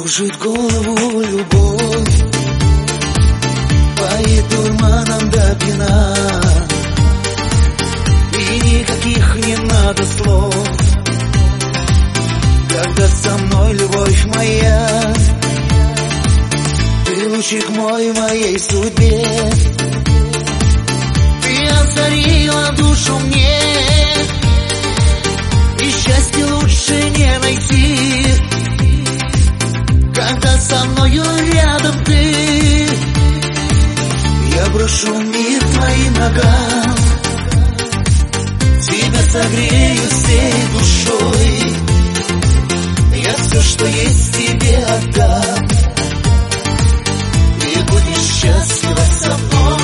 Кружит голову любовь, поет дурманом до пьяна, и никаких не надо слов, когда со мной любовь моя. Ты лучик мой в моей судьбе, ты озарила душу мне, и счастье лучше не найти, когда со мною рядом ты. Я брошу мир твоим ногам, тебя согрею всей душой, я все, что есть, тебе отдам, и будешь счастлива со мной.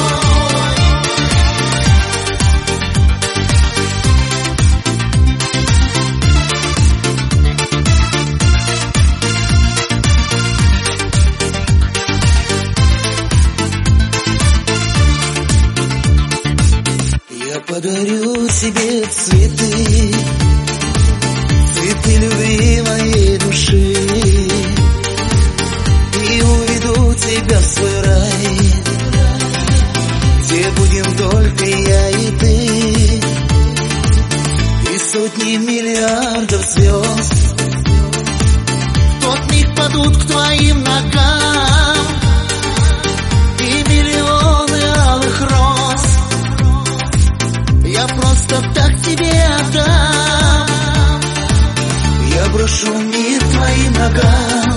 Я подарю тебе цветы, цветы любви моей души, и уведу тебя в свой рай, где будем только я и ты, и сотни миллиардов звезд в тот миг падут к твоим ногам, и миллионы алых роз я просто так тебе отдам. Я брошу мир твоим ногам,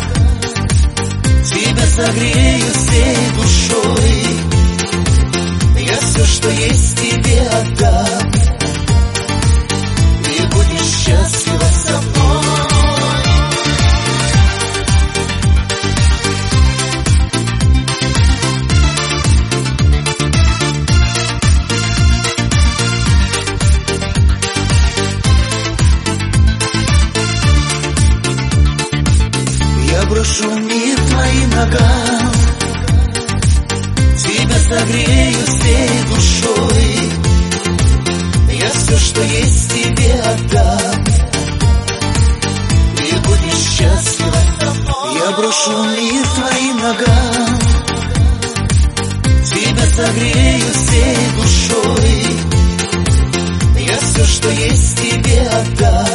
тебя согрею всей душой, я все, что есть, тебе отдам, и будешь счастлива со мной. Брошу мир твоим ногам, тебя согрею всей душой, я все, что есть, тебе отдам, и будешь счастлива со мной. Я брошу мир твоим ногам, тебя согрею всей душой, я все, что есть, тебе отдам,